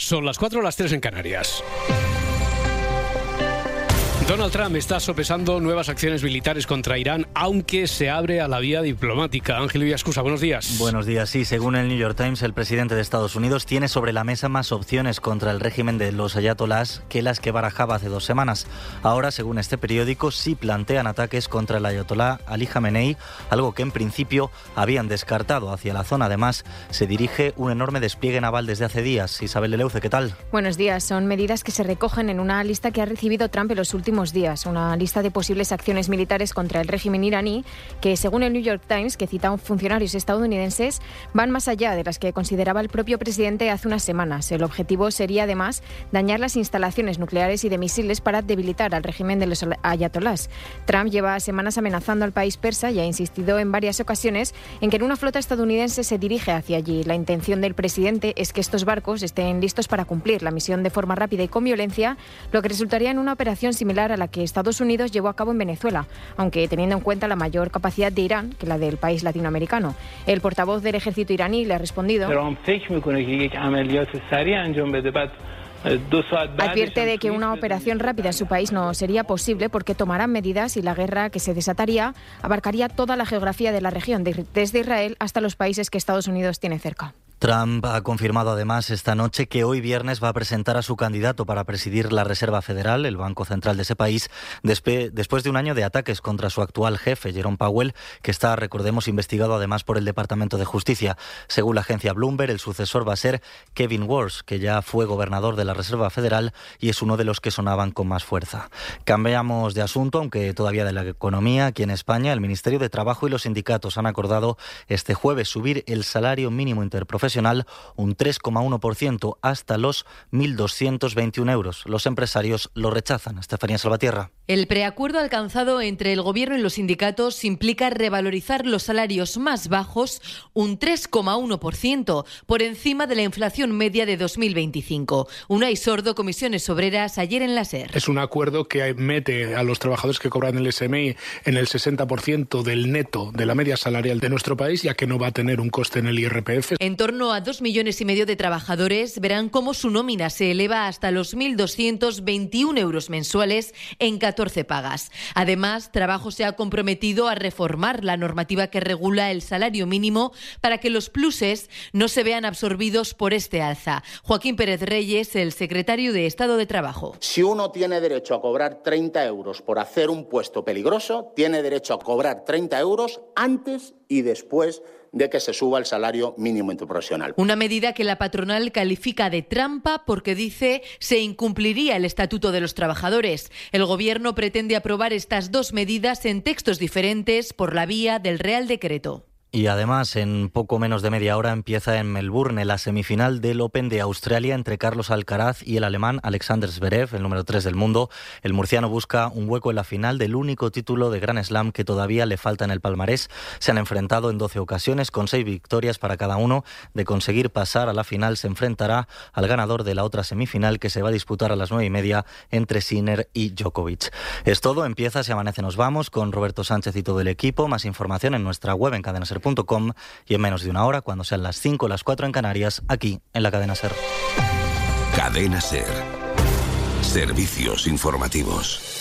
Son las 4, las 3 en Canarias. Donald Trump está sopesando nuevas acciones militares contra Irán, aunque se abre a la vía diplomática. Ángel Villascusa, buenos días. Buenos días, sí. Según el New York Times, el presidente de Estados Unidos tiene sobre la mesa más opciones contra el régimen de los ayatolás que las que barajaba hace 2 semanas. Ahora, según este periódico, sí plantean ataques contra el ayatolá Ali Jamenei, algo que en principio habían descartado. Hacia la zona, además, se dirige un enorme despliegue naval desde hace días. Isabel Eleuce, ¿qué tal? Buenos días. Son medidas que se recogen en una lista que ha recibido Trump en los últimos días, una lista de posibles acciones militares contra el régimen iraní que, según el New York Times, que cita a funcionarios estadounidenses, van más allá de las que consideraba el propio presidente hace unas semanas. El objetivo sería, además, dañar las instalaciones nucleares y de misiles para debilitar al régimen de los ayatolás. Trump lleva semanas amenazando al país persa y ha insistido en varias ocasiones en que una flota estadounidense se dirige hacia allí. La intención del presidente es que estos barcos estén listos para cumplir la misión de forma rápida y con violencia, lo que resultaría en una operación similar a la que Estados Unidos llevó a cabo en Venezuela, aunque teniendo en cuenta la mayor capacidad de Irán que la del país latinoamericano. El portavoz del ejército iraní le ha respondido. Advierte de que una operación rápida en su país no sería posible porque tomarán medidas y la guerra que se desataría abarcaría toda la geografía de la región, desde Israel hasta los países que Estados Unidos tiene cerca. Trump ha confirmado además esta noche que hoy viernes va a presentar a su candidato para presidir la Reserva Federal, el Banco Central de ese país, después de un año de ataques contra su actual jefe, Jerome Powell, que está, recordemos, investigado además por el Departamento de Justicia. Según la agencia Bloomberg, el sucesor va a ser Kevin Warsh, que ya fue gobernador de la Reserva Federal y es uno de los que sonaban con más fuerza. Cambiamos de asunto, aunque todavía de la economía. Aquí en España, el Ministerio de Trabajo y los sindicatos han acordado este jueves subir el salario mínimo interprofesional un 3,1% hasta los 1.221 euros. Los empresarios lo rechazan. Estefanía Salvatierra. El preacuerdo alcanzado entre el Gobierno y los sindicatos implica revalorizar los salarios más bajos un 3,1% por encima de la inflación media de 2025. Unai Sordo, Comisiones Obreras, ayer en la SER. Es un acuerdo que mete a los trabajadores que cobran el SMI en el 60% del neto de la media salarial de nuestro país, ya que no va a tener un coste en el IRPF. En torno a 2,5 millones de trabajadores verán cómo su nómina se eleva hasta los 1.221 euros mensuales en 14 pagas. Además, Trabajo se ha comprometido a reformar la normativa que regula el salario mínimo para que los pluses no se vean absorbidos por este alza. Joaquín Pérez Reyes, el secretario de Estado de Trabajo. Si uno tiene derecho a cobrar 30 euros por hacer un puesto peligroso, tiene derecho a cobrar 30 euros antes y después de que se suba el salario mínimo interprofesional. Una medida que la patronal califica de trampa porque dice se incumpliría el Estatuto de los Trabajadores. El Gobierno pretende aprobar estas dos medidas en textos diferentes por la vía del Real Decreto. Y además, en poco menos de media hora empieza en Melbourne la semifinal del Open de Australia entre Carlos Alcaraz y el alemán Alexander Zverev, el número 3 del mundo. El murciano busca un hueco en la final del único título de Grand Slam que todavía le falta en el palmarés. Se han enfrentado en 12 ocasiones con 6 victorias para cada uno. De conseguir pasar a la final se enfrentará al ganador de la otra semifinal que se va a disputar a las 9:30 entre Sinner y Djokovic. Es todo, empieza Si Amanece Nos Vamos con Roberto Sánchez y todo el equipo. Más información en nuestra web en cadenaser.com y en menos de una hora, cuando sean las 5 o las 4 en Canarias, aquí en la Cadena SER. Cadena SER. Servicios informativos.